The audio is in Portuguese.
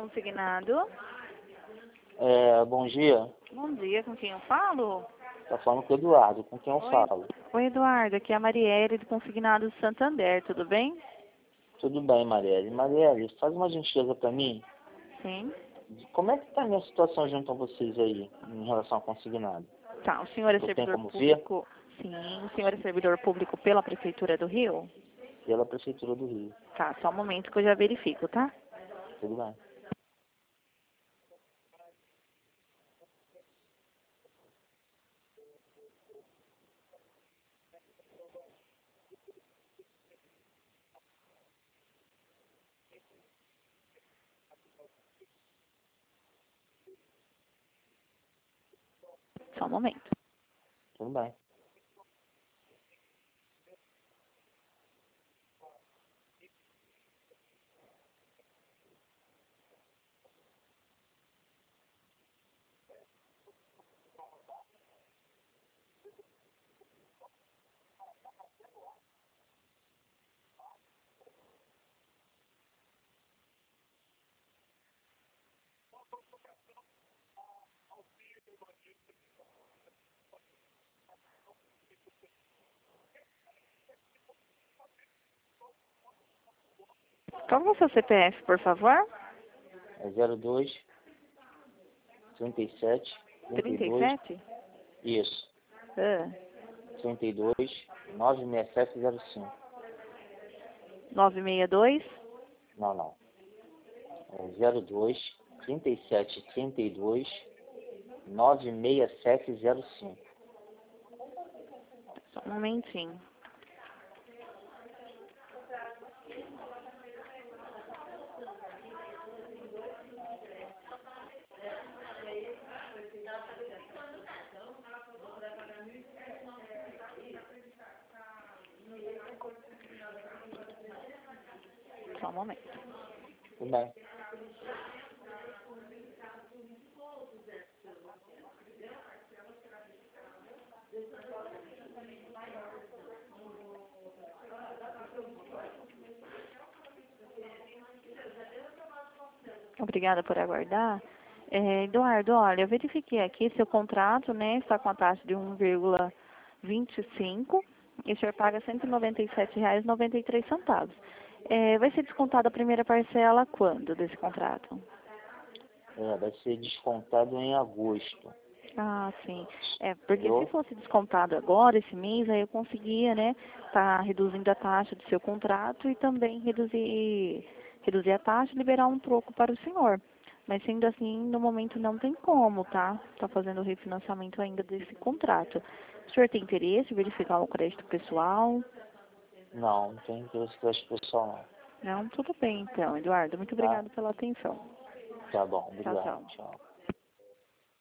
consignado. Bom dia. Bom dia, com quem eu falo? Tá falando com o Eduardo, com quem eu Oi. falo. Oi, Eduardo, aqui é a Marielle do Consignado Santander, tudo bem? Tudo bem, Marielle. Marielle, faz uma gentileza pra mim. Sim. Como é que tá a minha situação junto a vocês aí, em relação ao consignado? Tá, o senhor é Eu tenho servidor como ver público? Sim, o senhor é servidor público pela Prefeitura do Rio? pela Prefeitura do Rio. Tá, só um momento que eu já verifico, tá? Tudo bem. Só um momento. Tudo bem. Qual é o seu CPF, por favor? É 02 37 32. 37? Isso. Ah, 32 96705. 962? Não. É 02 37 32 96705. Só um momentinho. Só um momento. Tudo bem. Obrigada por aguardar. Eduardo, olha, eu verifiquei aqui seu contrato, né, está com a taxa de 1,25 e o senhor paga R$ 197,93. Vai ser descontada a primeira parcela quando desse contrato? Vai ser descontado em agosto. Ah, sim. Porque se Entendeu? fosse descontado agora, esse mês, aí eu conseguia, né, tá reduzindo a taxa do seu contrato e também reduzir a taxa e liberar um troco para o senhor. Mas sendo assim, no momento não tem como, tá? Tá fazendo o refinanciamento ainda desse contrato. O senhor tem interesse em verificar o crédito pessoal? Não tem interesse com esse pessoal Não? Tudo bem então, Eduardo. Muito não. Tá? obrigada pela atenção. Tá bom. Tchau, Obrigado. tchau. Tchau.